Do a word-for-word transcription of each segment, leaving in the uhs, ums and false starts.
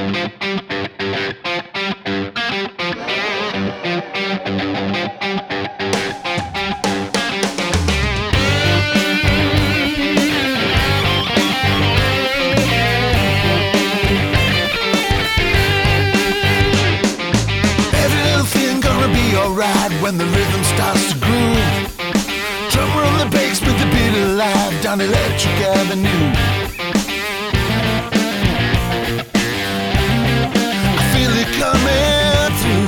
Alright when the rhythm starts to groove. Drummer on the bass with the beat alive down Electric Avenue. I feel it coming through.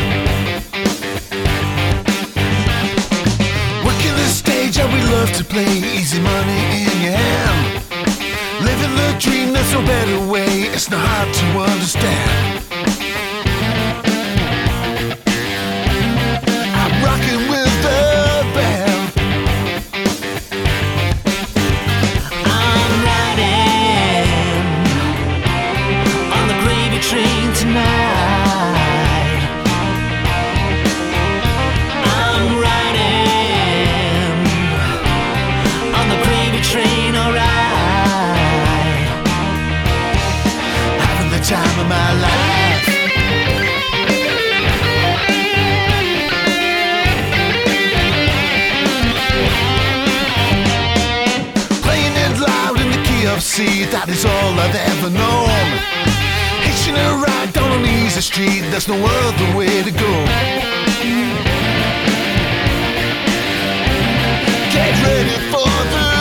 Working the stage how we love to play. Easy money in your hand. Living the dream, there's no better way. It's not hard to understand. Rocking with the band. I'm riding on the gravy train tonight. I'm riding on the gravy train, alright. Having the time of my life. See, that is all I've ever known. Hitching a ride down an easy street, there's no other way to go. Get ready for the